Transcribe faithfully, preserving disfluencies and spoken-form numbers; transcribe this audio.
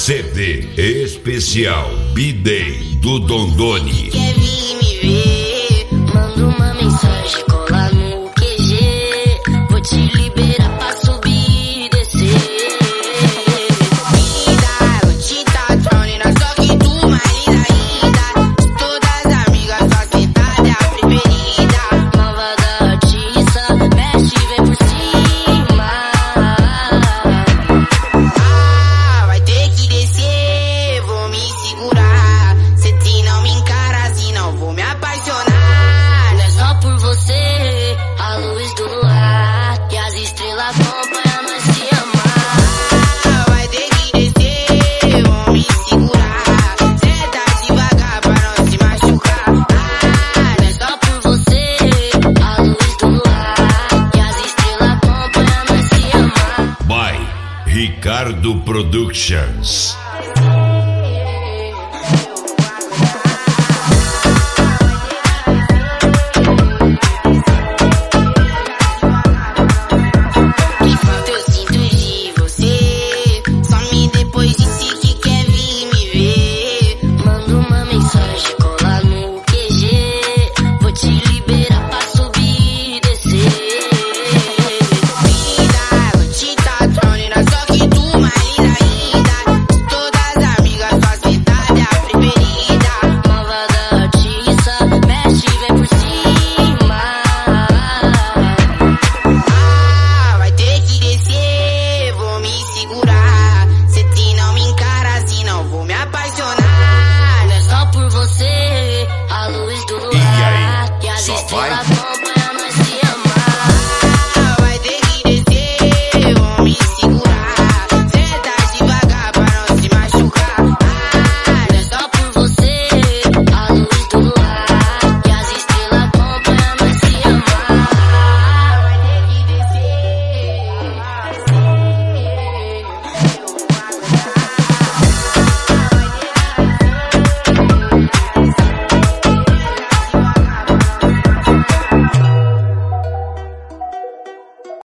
C D especial B-Day do Dondoni. Quer vir me ver? Manda uma mensagem, cola no Q G. Vou te liberar pra subir e descer. Linda, eu te tatrone, só que tu mais linda ainda. De todas as amigas, só sentada é a preferida. Nova da artista, mexe e vem por cima. Ah, vai ter que descer, vou me segurar. Cê te não me encara assim, não vou me apaixonar. Não é só por você, a luz do luar e as estrelas acompanham nós se amar. Ah, vai ter que descer, vou me segurar. Cê tá devagar pra não se machucar. Ah, não é só por você, a luz do luar e as estrelas acompanham nós se amar. By Ricardo Productions.